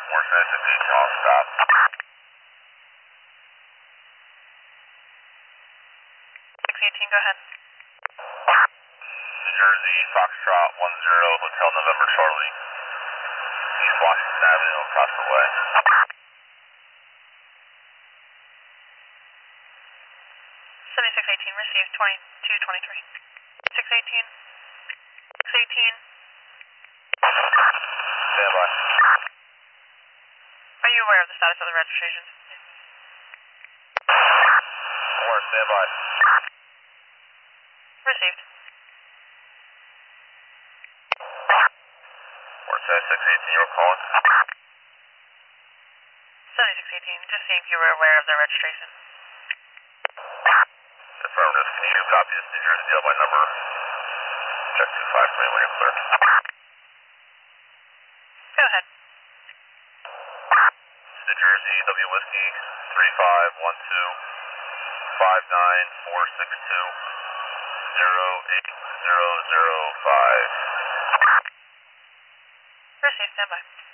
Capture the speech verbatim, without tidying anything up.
Morse nine six eighteen, I'll stop. six eighteen, go ahead. New Jersey, Foxtrot one zero, Hotel November Charlie, East Washington Avenue, Prosper Way. seventy-six eighteen, received twenty-two twenty-three. six eighteen. six eighteen. Stand by. Are you aware of the status of the registration? Morse, stand by. Received. Morse nine six eighteen, you were calling? seventy-six eighteen, just seeing if you were aware of their registration. Affirmative. Can you copy this New Jersey deal by number? Check two five for me when you're clear. Go ahead. New Jersey, W Whiskey, three five one two, five nine four six two, zero eight zero zero five. Received, stand by.